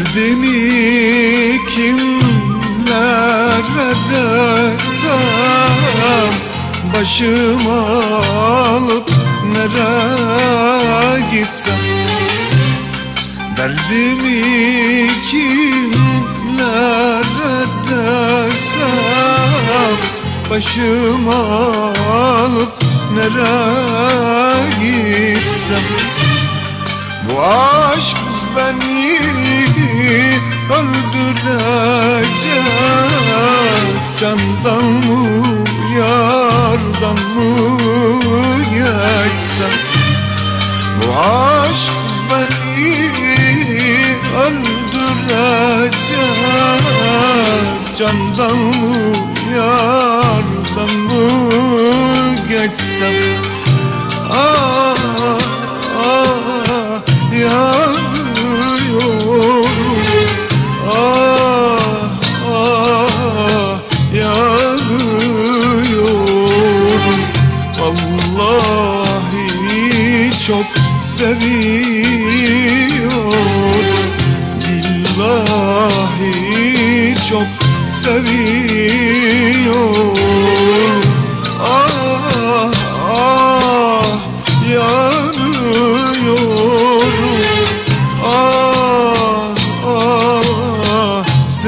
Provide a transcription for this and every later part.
Derdimi kimlere desem, başıma alıp nereye gitsem. Derdimi kimlere desem, başıma alıp nereye gitsem. Bu aşk beni öldürecek, candan mı yardan mı geçsem. Bu aşk beni öldürecek, candan mı yardan mı geçsem. Ah, ah, yanıyorum, ah, ah, yanıyorum. Vallahi çok seviyorum, billahi çok seviyorum. Ah, ah, yanıyorum, ah, ah,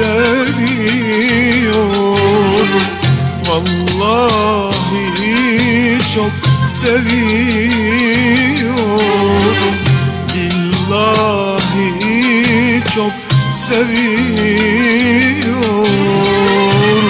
seviyorum. Vallahi çok seviyorum, billahi çok seviyorum.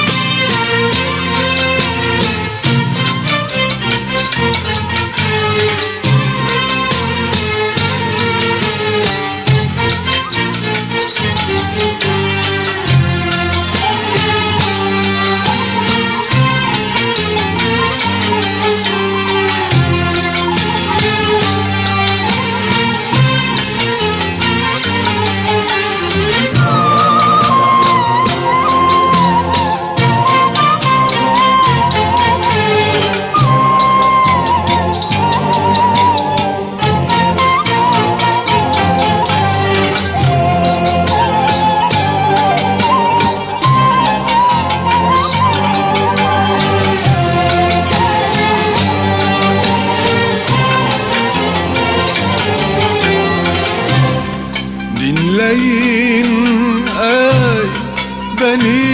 Dinleyin ey beni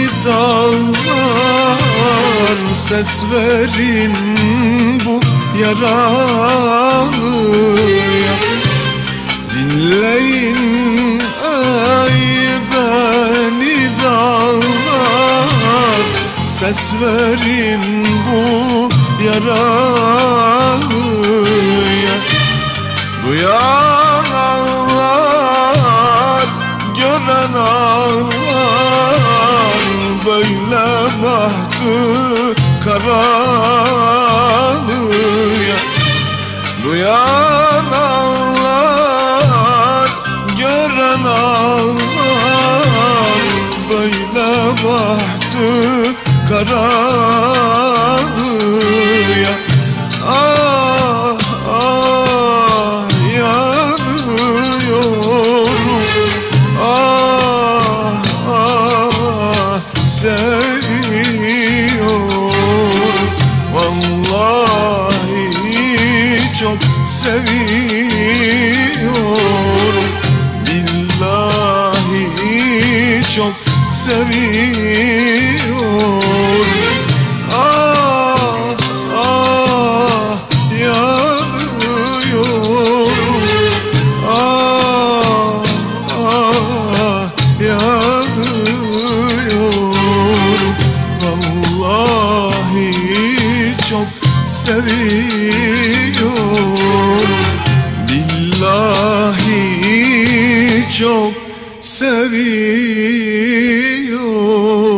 dağlar, ses verin bu yaralıya. Dinleyin ey beni dağlar, ses verin bu yaralıya. Duyan ağlar, gören ağlar, böyle bahtı karalıya. Duyan ağlar, gören ağlar, böyle bahtı karalıya. Ah, ah, yanıyorum, ah, ah, seviyorum. Vallahi çok seviyorum, billahi çok seviyorum. Ah, ah, yanıyorum, ah, ah, yanıyorum. Vallahi çok seviyorum, billahi çok seviyorum.